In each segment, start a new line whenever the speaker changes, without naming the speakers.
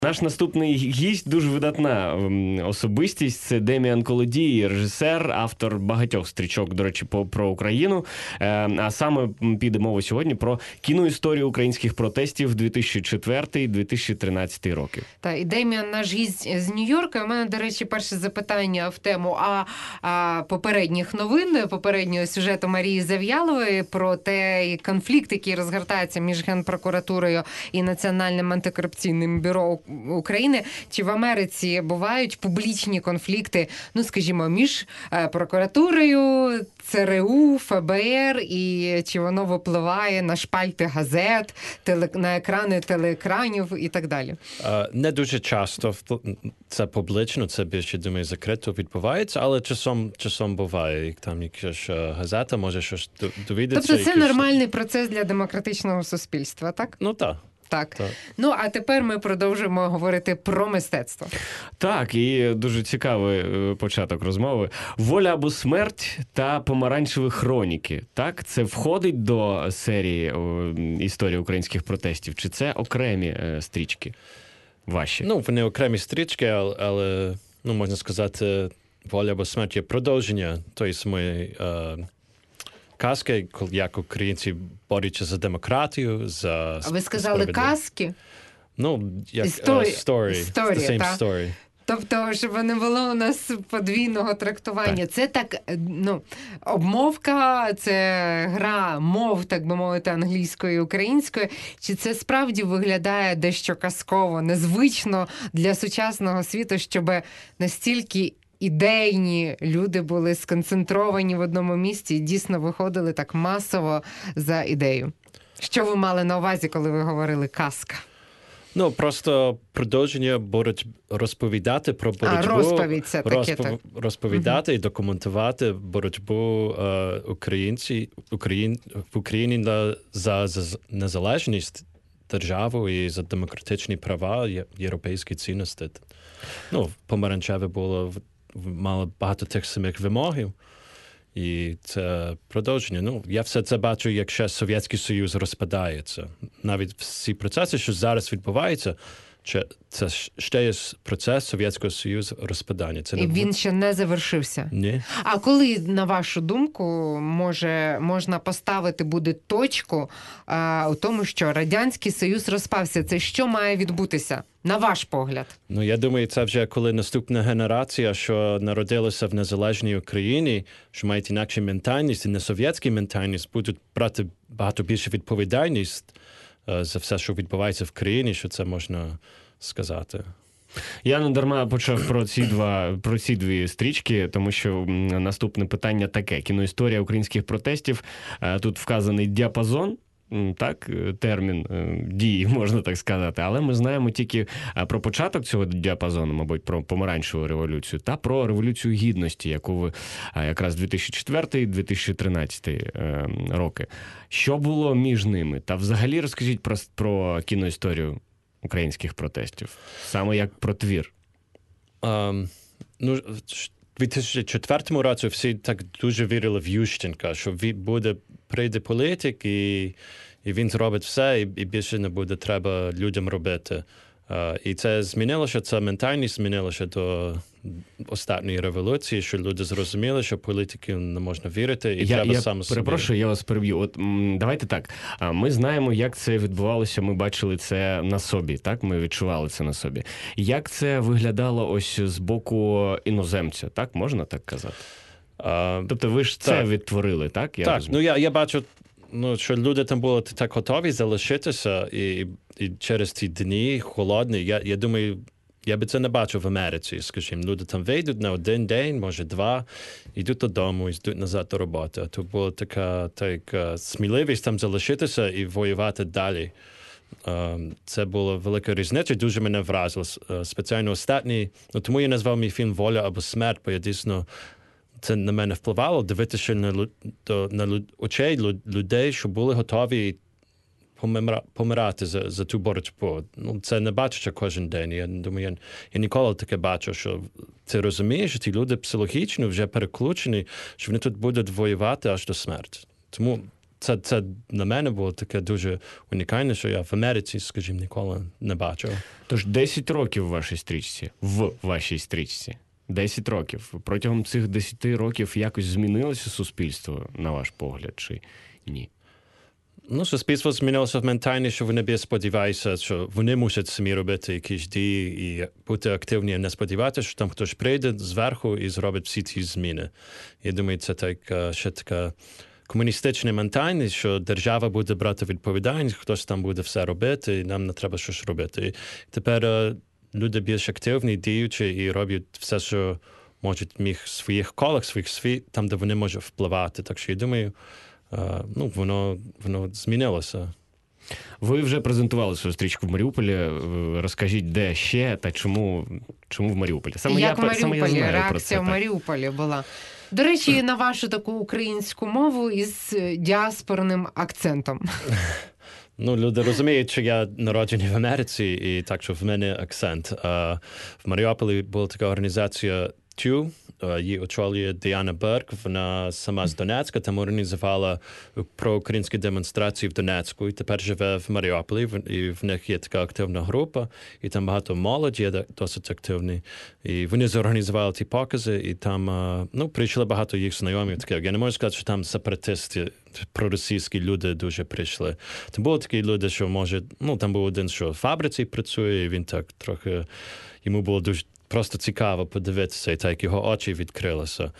Наш наступний гість дуже видатна особистість. Це Деміан Колодій, режисер, автор багатьох стрічок, до речі, про Україну. А саме піде мова сьогодні про кіноісторію українських протестів 2004-2013 роки.
Та, і Деміан наш гість з Нью-Йорка. У мене, до речі, перше запитання в тему попередніх новин, попереднього сюжету Марії Зав'ялової про той конфлікт, який розгортається між Генпрокуратурою і Національним антикорупційним бюро України. Чи в Америці бувають публічні конфлікти, ну, скажімо, між прокуратурою, ЦРУ, ФБР, і чи воно випливає на шпальти газет, на екрани телеекранів і так далі?
Не дуже часто це публічно, це більше, думаю, закрито відбувається, але часом буває. Як там якась газета може щось довідатися.
Тобто це нормальний процес для демократичного суспільства, так?
Ну, так.
Так. Ну, а тепер ми продовжимо говорити про мистецтво.
Так, і дуже цікавий початок розмови. «Воля або смерть» та «Помаранчеві хроніки». Так, це входить до серії історії українських протестів? Чи це окремі стрічки ваші?
Ну, вони окремі стрічки, але ну, можна сказати, «Воля або смерть» є продовження тої самої казки, як українці борються за демократію, за
ви сказали казки?
Ну, як story.
Історія,
the same
та?
story.
Тобто, щоб не було у нас подвійного трактування. Так. Це так, ну, обмовка, це гра мов, так би мовити, англійської і української. Чи це справді виглядає дещо казково, незвично для сучасного світу, щоб настільки ідейні люди були сконцентровані в одному місці і дійсно виходили так масово за ідею? Що ви мали на увазі, коли ви говорили «казка»?
Ну, просто продовження будуть розповідати про боротьбу.
Розповідь це таке, так.
Розповідати і документувати боротьбу в Україні за незалежність державу і за демократичні права, європейські цінності. Ну, помаранчеве мало багато тих самих вимогів. І це продовження. Ну, я все це бачу, як ще Совєтський Союз розпадається. Навіть всі процеси, що зараз відбуваються, це ще є процес Совєтського Союзу розпадання.
І він ще не завершився?
Ні.
А коли, на вашу думку, можна поставити буде точку у тому, що Радянський Союз розпався? Це що має відбутися, на ваш погляд?
Ну, я думаю, це вже коли наступна генерація, що народилася в незалежній Україні, що мають інакшу ментальність і не совєтську ментальність, будуть брати багато більше відповідальність за все, що відбувається в країні, що це можна сказати.
Я не дарма почав про ці дві стрічки, тому що наступне питання таке. Кіноісторія українських протестів. Тут вказаний діапазон, так, термін дії, можна так сказати. Але ми знаємо тільки про початок цього діапазону, мабуть, про помаранчеву революцію, та про Революцію Гідності, яку ви якраз 2004-2013 роки. Що було між ними? Та взагалі розкажіть про кіноісторію українських протестів, саме як про твір.
Ну, в 2004 році всі так дуже вірили в Ющенка, що прийде політик і він зробить все, і більше не буде треба людям робити. І це змінилося, ця ментальність змінилася до останньої революції, що люди зрозуміли, що політиків не можна вірити, і треба саме собі.
Перепрошую, я вас переб'ю. От давайте так. Ми знаємо, як це відбувалося, ми бачили це на собі, так? Ми відчували це на собі. Як це виглядало ось з боку іноземця, так? Можна так казати? Тобто ви ж це відтворили, так?
Так, ну я бачу, що люди там були так готові залишитися, і через ці дні холодні, я думаю, я би це не бачив в Америці, скажімо. Люди там вийдуть на один день, може два, йдуть додому, йдуть назад до роботи. А тут була така сміливість там залишитися і воювати далі. Це була велика різниця, дуже мене вразило. Спеціально останній, тому я назвав мій фільм «Воля або смерть», бо я дійсно це на мене впливало, дивитися на очей людей, що були готові помирати за ту боротьбу. Ну, це не бачиш кожен день. Я думаю, я ніколи таке бачу, що ти розумієш, що ті люди психологічно вже переключені, що вони тут будуть воювати аж до смерті. Тому це на мене було таке дуже унікальне, що я в Америці, скажімо, ніколи не бачив.
Тож 10 років в вашій стрічці. 10 років. Протягом цих 10 років якось змінилося суспільство, на ваш погляд, чи ні?
Ну, суспільство змінилося в ментальні, що вони сподіваються, що вони мусять самі робити якісь дії і бути активні, не сподіватися, що там хтось прийде зверху і зробить всі ці зміни. Я думаю, це ще така комуністична ментальність, що держава буде брати відповідальність, хтось там буде все робити, і нам не треба щось робити. І тепер люди більш активні, діючі і роблять все, що можуть в своїх колах, своїх світ, там, де вони можуть впливати. Так що я думаю, воно змінилося.
Ви вже презентували свою стрічку в Маріуполі. Розкажіть, де ще та чому в Маріуполі?
Як в Маріуполі, реакція в Маріуполі була. До речі, на вашу таку українську мову із діаспорним акцентом.
Люди розуміють, що я народжений в Америці, і так, що в мене акцент. В Маріуполі була така організація ТЮ, її очолює Діана Берг, вона сама з Донецька, там організувала проукраїнські демонстрації в Донецьку, і тепер живе в Маріуполі, і в них є така активна група, і там багато молоді є досить активні. І вони зорганізували ті покази, і там, прийшли багато їх знайомих. Я не можу сказати, що там сепаратисти, проросійські люди дуже прийшли. Там були такі люди, що може, там був один, що в фабриці працює, і він так трохи, йому було дуже просто цікаво подивитися, і так його очі відкрилися.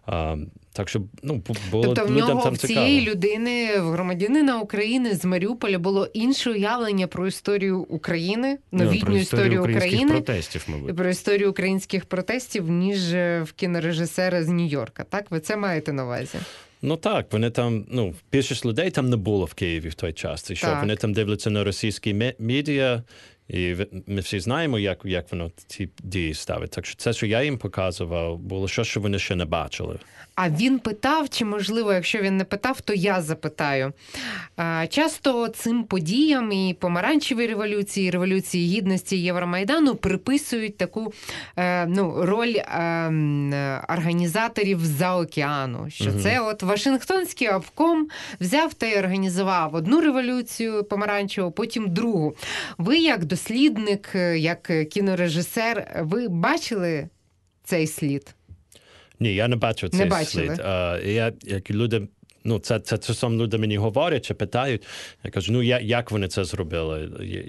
Так що, було
тобто
людям
там цікаво.
В
цієї людини, в громадянина України з Маріуполя було інше уявлення про історію України, новітню історію України,
протестів, мабуть.
Про історію українських протестів, ніж в кінорежисера з Нью-Йорка. Так? Ви це маєте на увазі?
Так, вони там, більшість людей там не було в Києві в той час. І що вони там дивляться на російські медіа, і ми всі знаємо, як воно ці дії ставить. Так що це, що я їм показував, було щось, що вони ще не бачили.
А він питав, чи, можливо, якщо він не питав, то я запитаю. Часто цим подіям і помаранчевій революції, і революції гідності Євромайдану приписують таку роль організаторів з-за океану. Що це от Вашингтонський обком взяв та й організував одну революцію помаранчеву, потім другу. Ви як дослідник, як кінорежисер, ви бачили цей слід?
Ні, я не бачу цей слід. Як люди, це сам люди мені говорять чи питають, я кажу, як вони це зробили?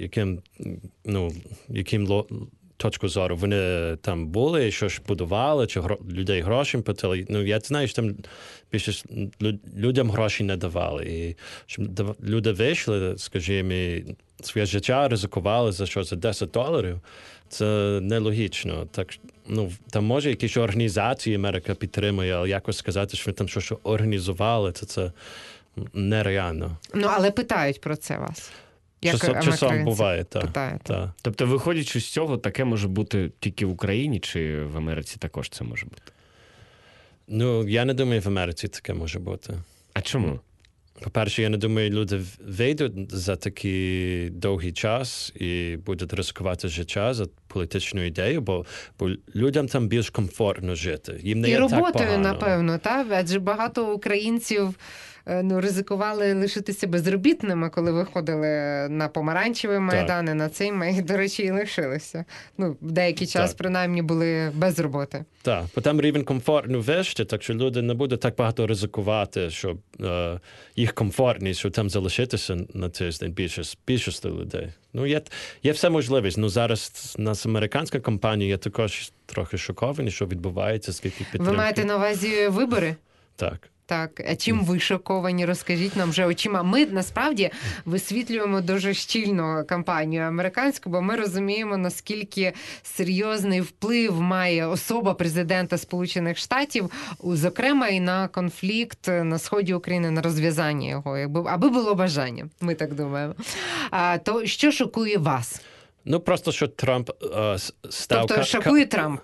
Яким точку зору вони там були, що ж будували, чи людей гроші платили? Я знаю, що там більше людям гроші не давали. І щоб люди вийшли, скажімо, своє життя ризикували за $10, це нелогічно. Так, там може якісь організації Америка підтримує, але якось сказати, що ви там щось організували, це нереально.
Але питають про це вас.
Часом буває, так.
Тобто, виходячи з цього, таке може бути тільки в Україні, чи в Америці також це може бути?
Я не думаю, в Америці таке може бути.
А чому?
По-перше, я не думаю, люди вийдуть за такий довгий час і будуть ризикувати життя за політичну ідею, бо людям там більш комфортно жити. Їм не є так погано. І роботою,
напевно, так? Адже багато українців ризикували лишитися безробітними, коли виходили на помаранчевий майдан, і на цей до речі, і лишилися. Деякий час, принаймні, були без роботи.
Так, бо там рівень комфорту вище, так що люди не будуть так багато ризикувати, щоб їх комфортність, щоб там залишитися на тиждень більшості людей. Є все можливість. Зараз у нас американська компанія, я також трохи шокований, що відбувається, скільки підтримки.
Ви маєте на увазі вибори?
Так.
Так, а чим ви шоковані? Розкажіть нам вже очима. Ми, насправді, висвітлюємо дуже щільно кампанію американську, бо ми розуміємо, наскільки серйозний вплив має особа президента Сполучених Штатів, зокрема і на конфлікт на сході України, на розв'язання його, аби було бажання, ми так думаємо. То що шокує вас?
Просто, що Трамп став...
Тобто шокує Трамп?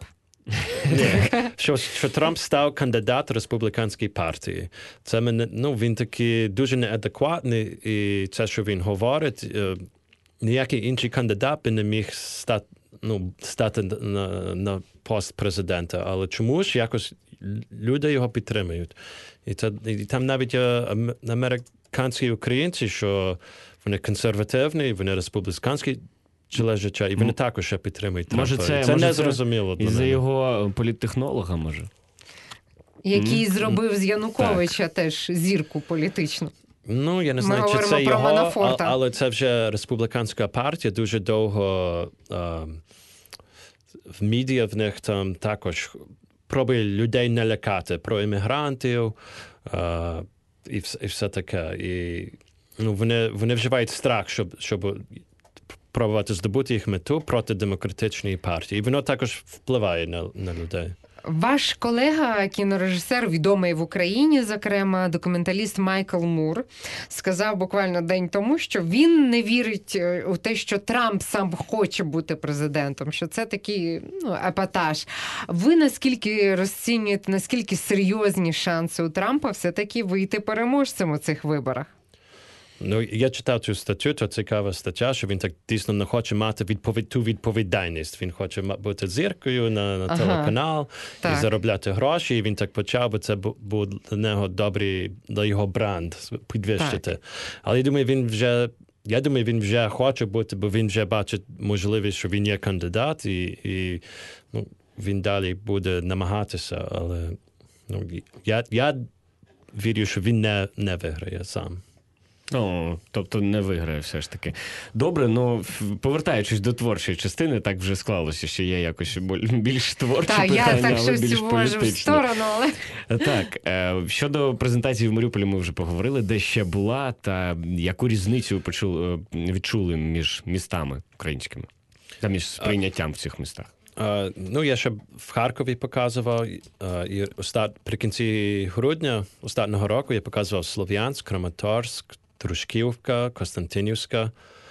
Що Трамп став кандидат республіканської партії. Це він такий дуже неадекватний, і це, що він говорить, ніякий інший кандидат би не міг стати на пост президента. Але чому ж якось люди його підтримують. І там навіть республіканські українці, що вони консервативні, вони республіканські життя, і вони також ще підтримують Трампа.
Може,
це
може,
не зрозуміло для
із-за
мене.
його політтехнолога, може?
Який зробив з Януковича теж зірку політичну.
Ну, я не знаю, чи
говоримо
це
про
його,
Манафорта.
але це вже республіканська партія, дуже довго в медіа в них там також пробує людей не лякати про іммігрантів і все таке. І вони вживають страх, щоб пробувати здобути їх мету проти демократичної партії. І воно також впливає на людей.
Ваш колега, кінорежисер, відомий в Україні, зокрема, документаліст Майкл Мур, сказав буквально день тому, що він не вірить у те, що Трамп сам хоче бути президентом, що це такий епатаж. Ви наскільки розцінюєте, наскільки серйозні шанси у Трампа все-таки вийти переможцем у цих виборах?
Ну, я читав цю статтю, то цікава стаття, що він так дійсно не хоче мати ту відповідальність. Він хоче бути зіркою на телеканал і заробляти гроші, і він так почав, бо це був для нього добрий, для його бренд підвищити. Так. Але я думаю, він вже хоче бути, бо він вже бачить можливість, що він є кандидат, і він далі буде намагатися, але я вірю, що він не виграє сам.
Тобто не виграє все ж таки. Добре, повертаючись до творчої частини, так вже склалося, що є якось більш творчі питання, але більш політичні.
В сторону, але...
Так, щодо презентації в Маріуполі ми вже поговорили, де ще була, та яку різницю відчули між містами українськими, та між сприйняттям в цих містах?
Я ще в Харкові показував, і при кінці грудня останнього року я показував Слов'янськ, Краматорськ, Дружківка, Костянтинівська.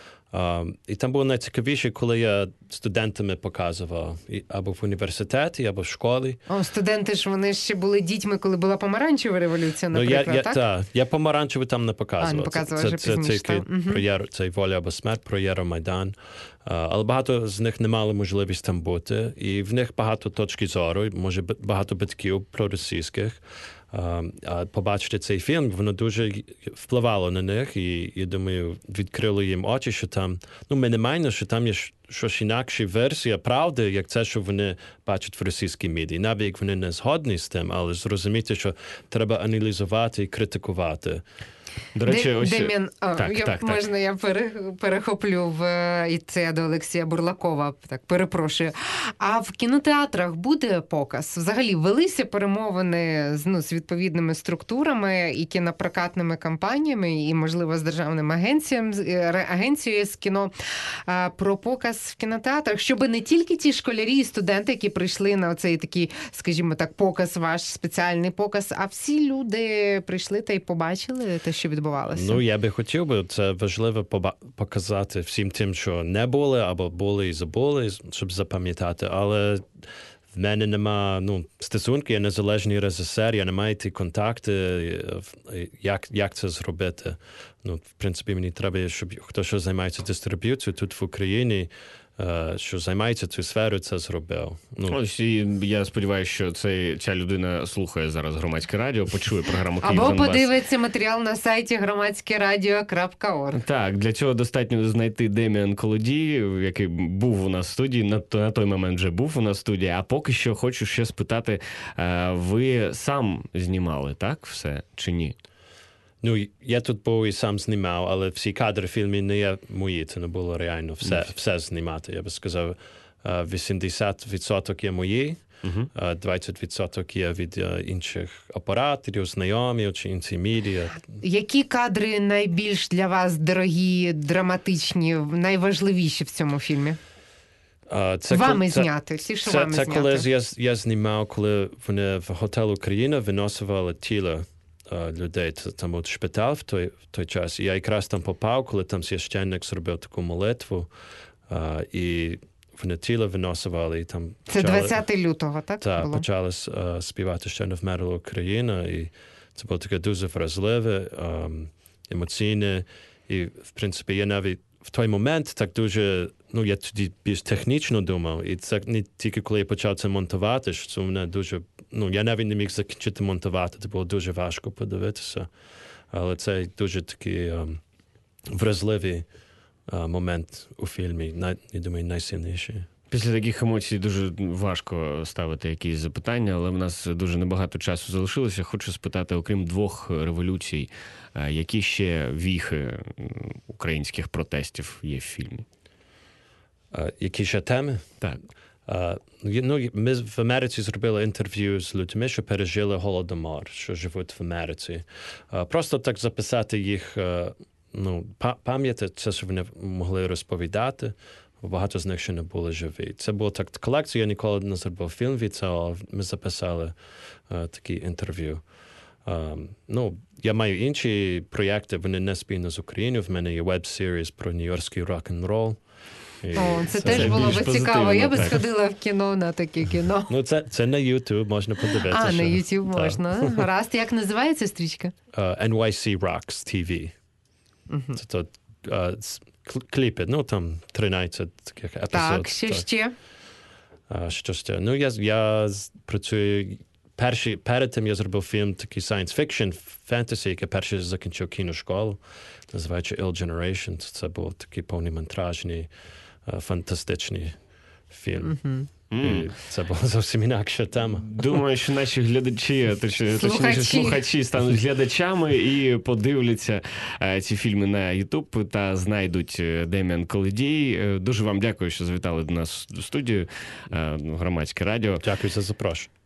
І там було найцікавіше, коли я студентами показував або в університеті, або в школі.
Студенти ж, вони ще були дітьми, коли була помаранчева революція, наприклад, так?
Так, я помаранчеву там не показував.
Не показував вже пізніше,
так? Це «Воля або смерть», про Євромайдан. Але багато з них не мали можливість там бути. І в них багато точки зору, може багато батьків проросійських. Побачити цей фільм, воно дуже впливало на них, і, я думаю, відкрило їм очі, що там, мінімально, що там є щось інакша версія правди, як це, що вони бачать в російській медії. Навіть як вони не згодні з тим, але зрозуміти, що треба аналізувати і критикувати.
До речі,
Дем'ян, можна я перехоплю і це до Олексія Бурлакова, так, перепрошую. А в кінотеатрах буде показ? Взагалі, велися перемовини з відповідними структурами і кінопрокатними компаніями, і, можливо, з державним агенцією з кіно про показ в кінотеатрах, щоб не тільки ті школярі і студенти, які прийшли на оцей такий, скажімо так, показ, ваш спеціальний показ, а всі люди прийшли та й побачили те, що відбувалося?
Я би хотів, це важливо показати всім тим, що не були, або були і забули, щоб запам'ятати. Але в мене нема стосунки, я незалежний режисер, я не маю ті контакти, як це зробити. В принципі, мені треба, щоб хто що займається дистриб'юцією тут в Україні, що займається цю сферу, це зробив.
Ось, і я сподіваюся, що ця людина слухає зараз Громадське радіо, почує програму «Київ Донбас».
Або подивиться матеріал на сайті громадськерадіо.орг.
Так, для цього достатньо знайти Дем'ян Колодій, який був у нас в студії, на той момент вже був у нас в студії, а поки що хочу ще спитати, ви сам знімали, так, все, чи ні?
Я тут був і сам знімав, але всі кадри в фільмі не є мої, це не було реально все знімати. Я би сказав, 80% є мої, 20% є від інших операторів, знайомів чи інші медіа.
Які кадри найбільш для вас дорогі, драматичні, найважливіші в цьому фільмі? Вами зняти, всі, що вами зняти.
Це коли я знімав, коли вони в готель «Україна» виносили тіло людей, там от шпиталь в той час. І я якраз там попав, коли там священник зробив таку молитву, і вони тіло виносили. І там
це 20 лютого, так?
Так, почали співати «Ще не вмерла Україна», і це було таке дуже вразливе, емоційне, і, в принципі, я навіть в той момент так дуже, я тоді більш технічно думав, і це не тільки коли я почав це монтувати, що мене дуже, я навіть не міг закінчити монтувати, це було дуже важко подивитися. Але це дуже такий вразливий момент у фільмі, я думаю, найсильніший.
Після таких емоцій дуже важко ставити якісь запитання, але в нас дуже небагато часу залишилося. Хочу спитати, окрім 2 революцій, які ще віхи українських протестів є в фільмі?
Які ще теми?
Так.
Ми в Америці зробили інтерв'ю з людьми, що пережили Голодомор, що живуть в Америці. Просто так записати їх, пам'яті, це, що вони могли розповідати. Багато з них ще не були живі. Це була так колекція, я ніколи не зробив фільм від цього, ми записали такі інтерв'ю. Я маю інші проєкти, вони не спільно з Україною. В мене є веб-серіс про нью-йоркський рок-н-рол.
Це теж було
більш
б цікаво. Я би
так.
сходила в кіно на таке кіно.
Це на YouTube, можна подивитися.
На YouTube можна. Гаразд, як називається стрічка?
NYC Rocks TV. Це то кліпи, там 13 таких епізодів.
Так, ще.
Що ще? Я працюю... Перед тим я зробив фільм такий science fiction, фентезі, який перший закінчив кіношколу, називається Ill Generation. Це був такий повнометражний, фантастичний фільм. І це була зовсім інакша тема.
Думаю, що наші глядачі, точніше слухачі стануть глядачами і подивляться ці фільми на YouTube та знайдуть Дем'ян Колодій. Дуже вам дякую, що завітали до нас в студію. Громадське радіо.
Дякую за запрошення.